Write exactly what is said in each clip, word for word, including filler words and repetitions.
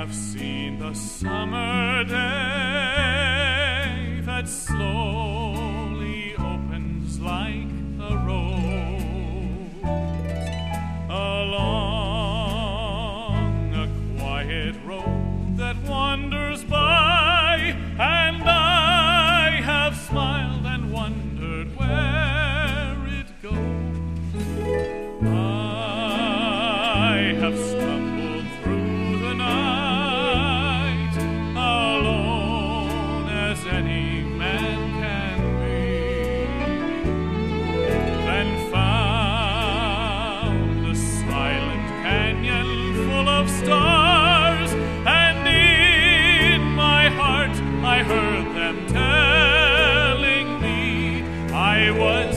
have seen the summer day that slowly opens like a rose along a quiet road that wanders by, and I have smiled and wondered where it goes. I have stumbled through the night alone as any man can be, then found a silent canyon full of stars, and in my heart I heard them telling me I was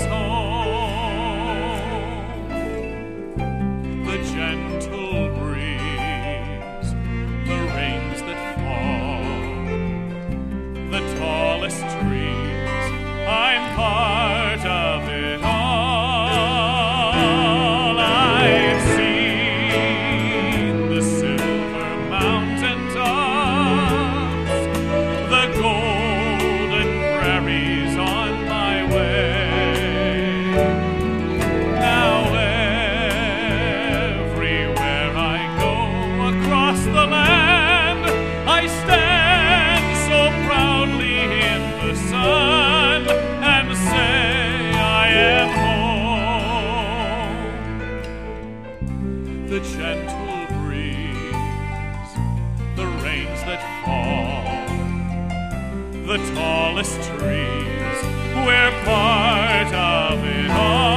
home. The gentle breeze, the rains that fall, the tallest trees, I'm part of it all. I've seen the silver mountain tops, the golden prairies on my way. Now everywhere I go across the land, I stand so proudly in the sun and say I am home. The gentle breeze, the rains that fall, the tallest trees, we're part of it all.